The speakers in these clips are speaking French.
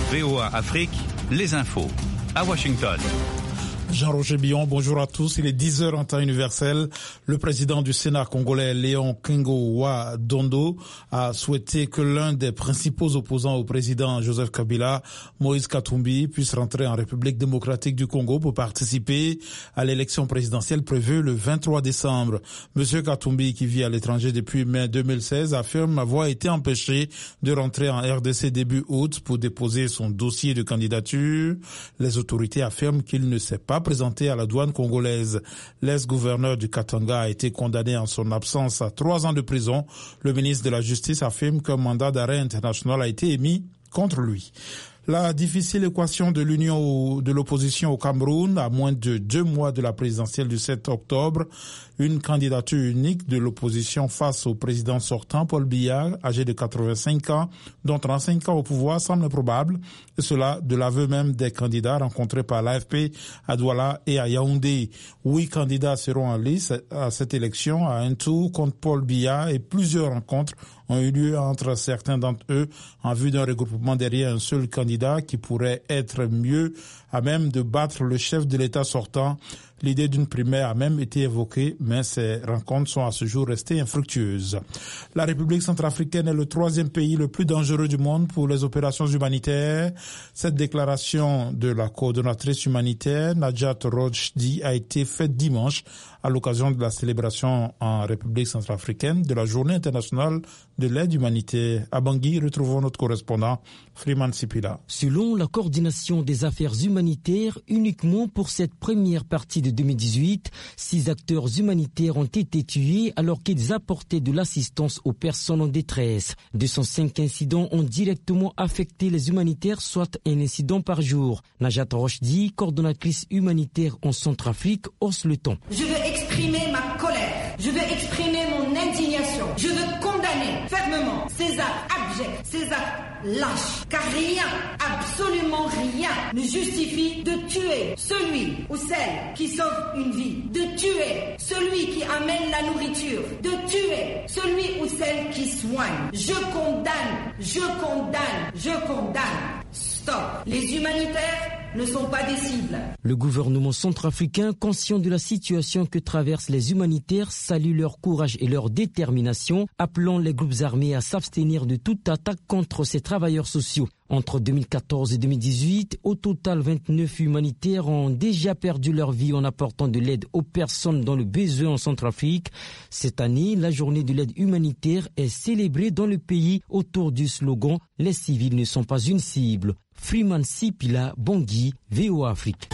VOA Afrique, les infos. À Washington. Jean-Roger Billon, bonjour à tous. Il est 10h en temps universel. Le président du Sénat congolais, Léon Kengo-Wa Dondo, a souhaité que l'un des principaux opposants au président Joseph Kabila, Moïse Katumbi, puisse rentrer en République démocratique du Congo pour participer à l'élection présidentielle prévue le 23 décembre. Monsieur Katumbi, qui vit à l'étranger depuis mai 2016, affirme avoir été empêché de rentrer en RDC début août pour déposer son dossier de candidature. Les autorités affirment qu'il ne s'est pas présenté à la douane congolaise. L'ex-gouverneur du Katanga a été condamné en son absence à 3 ans de prison. Le ministre de la Justice affirme qu'un mandat d'arrêt international a été émis contre lui. La difficile équation de l'union de l'opposition au Cameroun, à moins de 2 mois de la présidentielle du 7 octobre, une candidature unique de l'opposition face au président sortant, Paul Biya, âgé de 85 ans, dont 35 ans au pouvoir, semble improbable, et cela de l'aveu même des candidats rencontrés par l'AFP à Douala et à Yaoundé. 8 candidats seront en lice à cette élection, à un tour contre Paul Biya, et plusieurs rencontres ont eu lieu entre certains d'entre eux en vue d'un regroupement derrière un seul candidat qui pourrait être mieux à même de battre le chef de l'État sortant. L'idée d'une primaire a même été évoquée, mais ces rencontres sont à ce jour restées infructueuses. La République centrafricaine est le 3e pays le plus dangereux du monde pour les opérations humanitaires. Cette déclaration de la coordonnatrice humanitaire, Najat Rochdi, a été faite dimanche à l'occasion de la célébration en République centrafricaine de la Journée internationale de l'aide humanitaire. À Bangui, retrouvons notre correspondant, Freeman Sipila. Selon la coordination des affaires humanitaires, uniquement pour cette première partie de 2018, 6 acteurs humanitaires ont été tués alors qu'ils apportaient de l'assistance aux personnes en détresse. 205 incidents ont directement affecté les humanitaires, soit un incident par jour. Najat Rochdi, coordonnatrice humanitaire en Centrafrique, hausse le ton. Je veux exprimer ma colère, je veux exprimer mon indignation, je veux condamner fermement ces actes abjects, ces actes lâches, car rien, absolument rien ne justifie de tuer celui ou celle qui sauve une vie, de tuer celui qui amène la nourriture, de tuer celui ou celle qui soigne. Je condamne, je condamne, je condamne. Stop. Les humanitaires ne sont pas des cibles. Le gouvernement centrafricain, conscient de la situation que traversent les humanitaires, salue leur courage et leur détermination, appelant les groupes armés à s'abstenir de toute attaque contre ces travailleurs sociaux. Entre 2014 et 2018, au total 29 humanitaires ont déjà perdu leur vie en apportant de l'aide aux personnes dans le besoin en Centrafrique. Cette année, la journée de l'aide humanitaire est célébrée dans le pays autour du slogan « Les civils ne sont pas une cible ». Freeman Sipila, Bangui, VOA Afrique.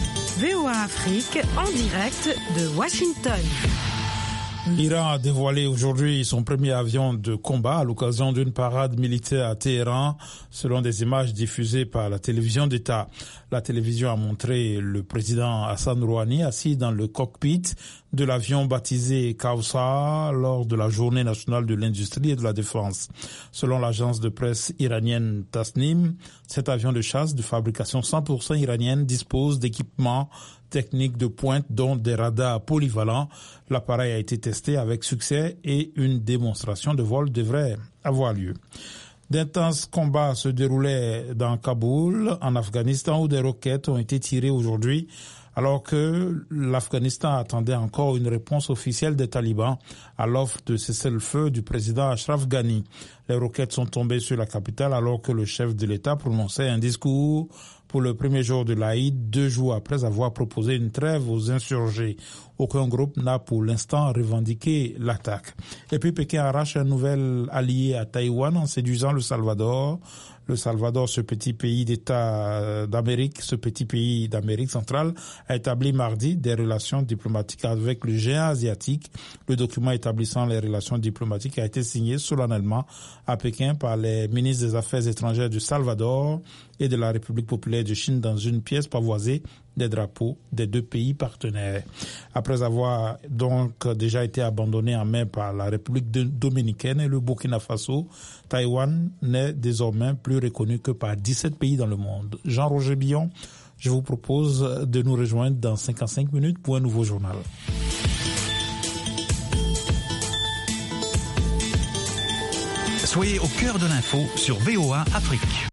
VOA Afrique, en direct de Washington. L'Iran a dévoilé aujourd'hui son premier avion de combat à l'occasion d'une parade militaire à Téhéran, selon des images diffusées par la télévision d'État. La télévision a montré le président Hassan Rouhani assis dans le cockpit de l'avion baptisé Kawsar lors de la journée nationale de l'industrie et de la défense. Selon l'agence de presse iranienne Tasnim, cet avion de chasse de fabrication 100% iranienne dispose d'équipements techniques de pointe dont des radars polyvalents. L'appareil a été testé avec succès et une démonstration de vol devrait avoir lieu. D'intenses combats se déroulaient dans Kaboul, en Afghanistan, où des roquettes ont été tirées aujourd'hui, alors que l'Afghanistan attendait encore une réponse officielle des talibans à l'offre de cessez-le-feu du président Ashraf Ghani. Les roquettes sont tombées sur la capitale alors que le chef de l'État prononçait un discours pour le premier jour de l'Aïd, 2 jours après avoir proposé une trêve aux insurgés. Aucun groupe n'a pour l'instant revendiqué l'attaque. Et puis Pékin arrache un nouvel allié à Taïwan en séduisant le Salvador. Le Salvador, ce petit pays d'Amérique centrale, a établi mardi des relations diplomatiques avec le géant asiatique. Le document établissant les relations diplomatiques a été signé solennellement à Pékin par les ministres des Affaires étrangères du Salvador et de la République populaire de Chine dans une pièce pavoisée des drapeaux des 2 pays partenaires. Après avoir donc déjà été abandonné en mai par la République dominicaine et le Burkina Faso, Taïwan n'est désormais plus reconnu que par 17 pays dans le monde. Jean-Roger Billon, je vous propose de nous rejoindre dans 55 minutes pour un nouveau journal. Soyez au cœur de l'info sur VOA Afrique.